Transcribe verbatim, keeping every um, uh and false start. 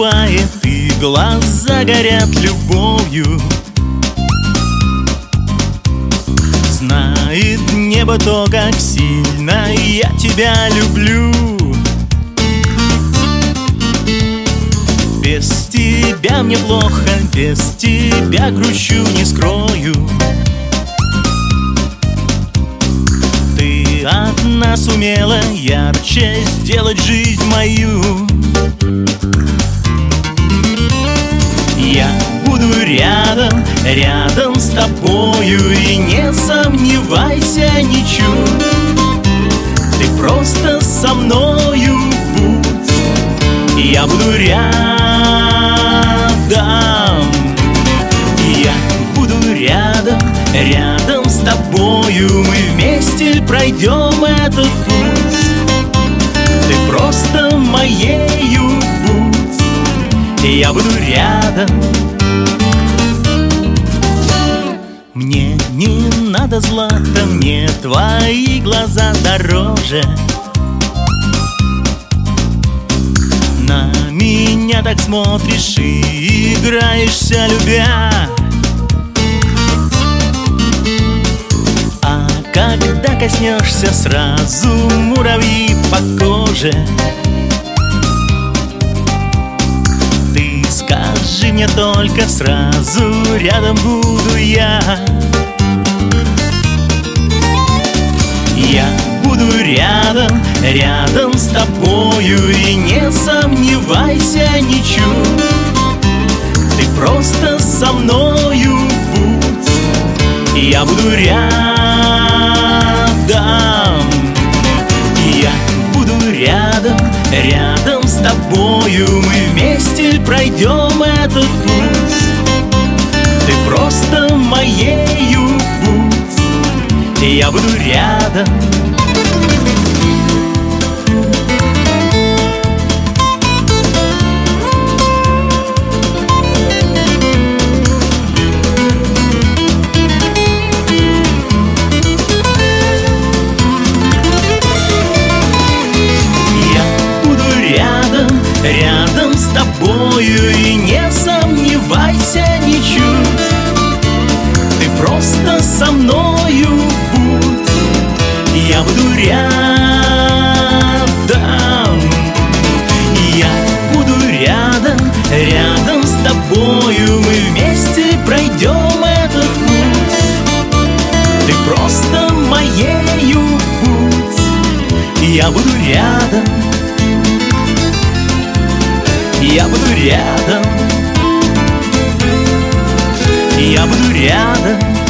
наступает, и глаза горят любовью. Знает небо то, как сильно я тебя люблю. Без тебя мне плохо, без тебя грущу, не скрою. Ты одна сумела ярче сделать жизнь мою. Я буду рядом, рядом с тобою, и не сомневайся ничуть. Ты просто со мною будь, я буду рядом. Я буду рядом, рядом с тобою, мы вместе пройдем этот путь. Ты просто моею будь, я буду рядом. Мне не надо злата, мне твои глаза дороже. На меня так смотришь и играешься, любя. А когда коснешься, сразу муравьи по коже. Ты скажи мне только, сразу рядом буду я. Я буду рядом, рядом с тобою, и не сомневайся ничуть. Ты просто со мною будь, я буду рядом. Я буду рядом, рядом с тобою, мы вместе пройдем этот путь. Ты просто моею будь, я буду рядом. Рядом с тобою, и не сомневайся ничуть. Ты просто со мною будь, я буду рядом. Я буду рядом, рядом с тобою, мы вместе пройдем этот путь. Ты просто моею будь, я буду рядом. Я буду рядом, я буду рядом.